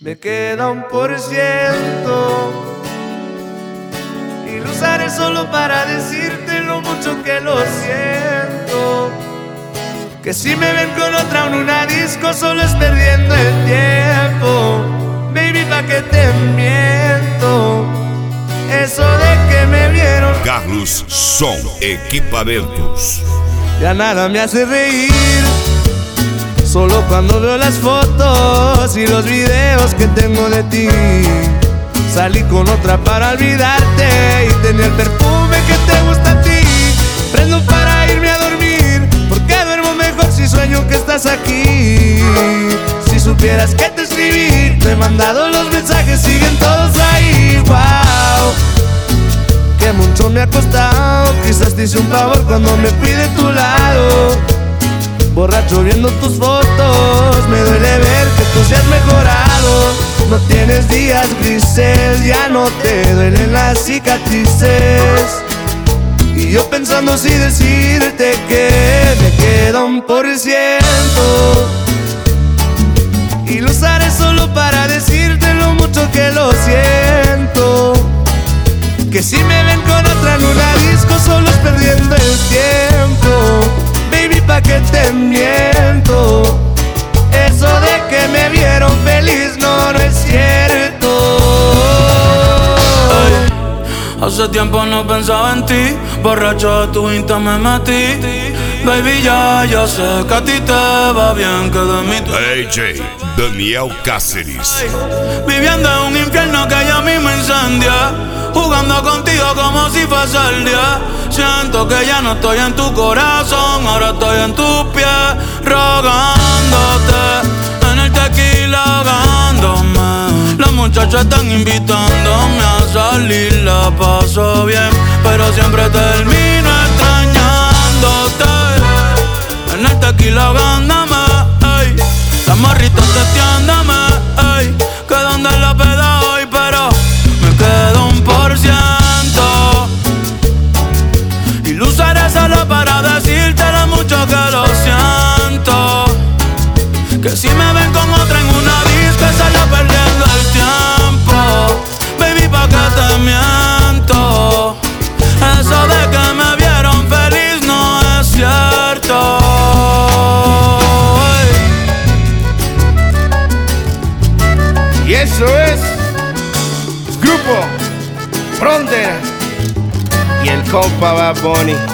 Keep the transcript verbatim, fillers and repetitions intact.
Me queda un por ciento y lo usaré solo para decirte lo mucho que lo siento. Que si me ven con otra en una disco solo es perdiendo el tiempo. Baby, pa' que te miento. Eso de que me vieron. Carlos Som Equipamentos. Ya nada me hace reír. Solo cuando veo las fotos y los videos que tengo de ti. Salí con otra para olvidarte y tenía el perfume que te gusta a ti. Prendo para irme a dormir, porque duermo mejor si sueño que estás aquí. Si supieras que te escribí, te he mandado los mensajes, siguen todos ahí. Wow, que mucho me ha costado. Quizás te hice un favor cuando me fui de tu lado. Borracho viendo tus fotos, me duele ver que tú seas mejorado. No tienes días grises, ya no te duelen las cicatrices. Y yo pensando si decirte que me queda un por ciento y lo usaré solo para decirte lo mucho que lo siento. Que si me ven con otra en una disco solo es perdiendo el tiempo. Baby, pa' que te miento. Eso de que me vieron feliz no, no es cierto. Ay, hace tiempo no pensaba en ti. Borracho de tu Insta me metí. Baby, ya, ya sé que a ti te va bien, que de mí tú... D J Daniel Cáceres. Ay, viviendo en un infierno que ya mismo incendia. Jugando contigo como si fuese el día. Siento que ya no estoy en tu corazón, ahora estoy en tus pies, rogándote. En el tequila ahogándome. Las muchachas están invitándome a salir, la paso bien, pero siempre termino extrañándote. En el tequila ahogándome, ey. Las morritas testeándome, ey. Que donde la peda hoy, pero me quedo un por ciento y lo usaré solo para decirte lo mucho que lo siento. Que si me ven con otra en una disco es solo perdiendo el tiempo. Baby, pa' que te miento. Eso de que me vieron feliz no es cierto. Y eso es Grupo Frontera y el compa Bad Bunny.